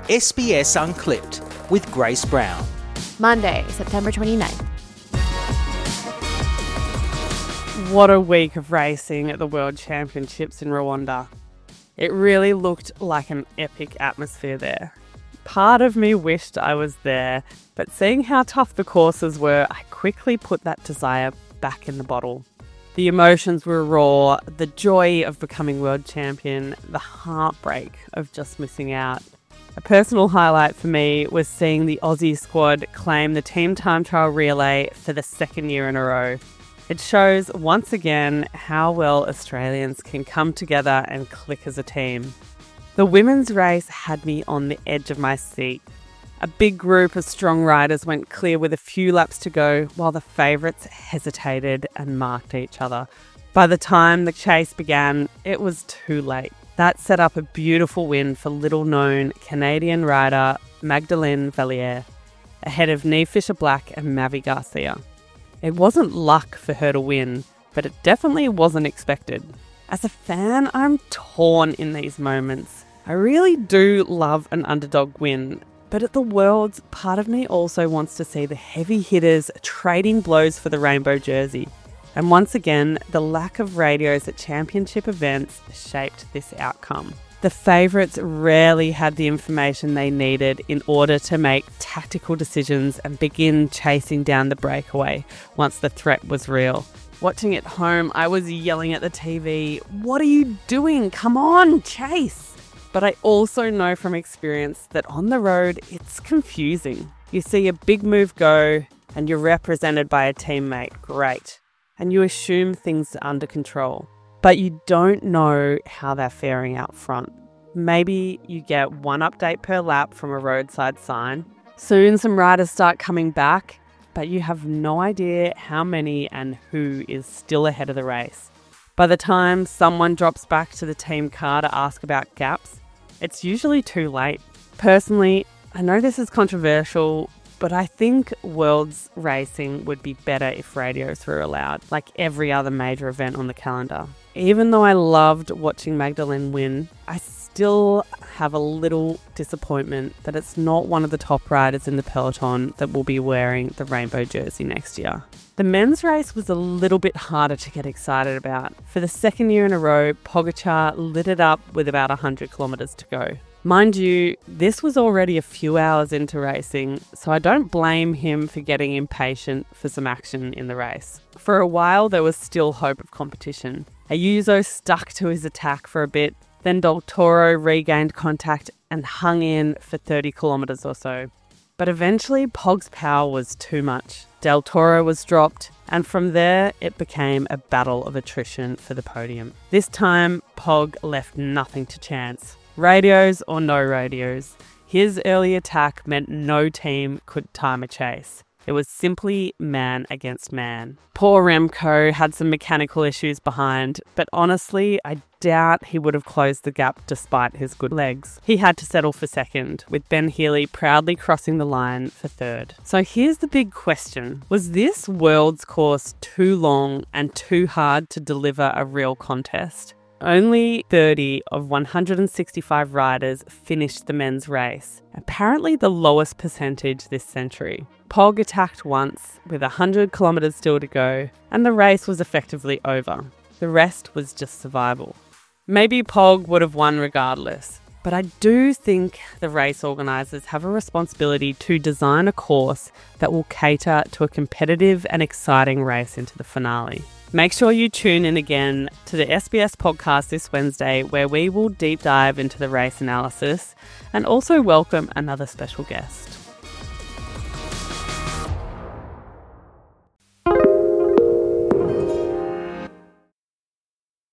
SBS Unclipped with Grace Brown. Monday, September 29th. What a week of racing at the World Championships in Rwanda. It really looked like an epic atmosphere there. Part of me wished I was there, but seeing how tough the courses were, I quickly put that desire back in the bottle. The emotions were raw, the joy of becoming world champion, the heartbreak of just missing out. A personal highlight for me was seeing the Aussie squad claim the team time trial relay for the second year in a row. It shows once again how well Australians can come together and click as a team. The women's race had me on the edge of my seat. A big group of strong riders went clear with a few laps to go while the favourites hesitated and marked each other. By the time the chase began, it was too late. That set up a beautiful win for little-known Canadian rider Magdalene Valliere, ahead of Niamh Fisher-Black and Mavi Garcia. It wasn't luck for her to win, but it definitely wasn't expected. As a fan, I'm torn in these moments. I really do love an underdog win, but at the Worlds, part of me also wants to see the heavy hitters trading blows for the rainbow jersey. And once again, the lack of radios at championship events shaped this outcome. The favourites rarely had the information they needed in order to make tactical decisions and begin chasing down the breakaway once the threat was real. Watching at home, I was yelling at the TV, "What are you doing? Come on, chase!" But I also know from experience that on the road, it's confusing. You see a big move go and you're represented by a teammate, great. And you assume things are under control. But you don't know how they're faring out front. Maybe you get one update per lap from a roadside sign. Soon some riders start coming back, but you have no idea how many and who is still ahead of the race. By the time someone drops back to the team car to ask about gaps, it's usually too late. Personally, I know this is controversial, but I think Worlds racing would be better if radios were allowed, like every other major event on the calendar. Even though I loved watching Magdalene win, I still have a little disappointment that it's not one of the top riders in the peloton that will be wearing the rainbow jersey next year. The men's race was a little bit harder to get excited about. For the second year in a row, Pogačar lit it up with about 100 kilometres to go. Mind you, this was already a few hours into racing, so I don't blame him for getting impatient for some action in the race. For a while, there was still hope of competition. Ayuso stuck to his attack for a bit, then Del Toro regained contact and hung in for 30 kilometres or so. But eventually, Pog's power was too much. Del Toro was dropped, and from there, it became a battle of attrition for the podium. This time, Pog left nothing to chance. Radios or no radios, his early attack meant no team could time a chase. It was simply man against man. Poor Remco had some mechanical issues behind, but honestly, I doubt he would have closed the gap despite his good legs. He had to settle for second, with Ben Healy proudly crossing the line for third. So here's the big question. Was this Worlds course too long and too hard to deliver a real contest? Only 30 of 165 riders finished the men's race, apparently the lowest percentage this century. Pog attacked once, with 100 kilometres still to go, and the race was effectively over. The rest was just survival. Maybe Pog would have won regardless, but I do think the race organisers have a responsibility to design a course that will cater to a competitive and exciting race into the finale. Make sure you tune in again to the SBS podcast this Wednesday, where we will deep dive into the race analysis and also welcome another special guest.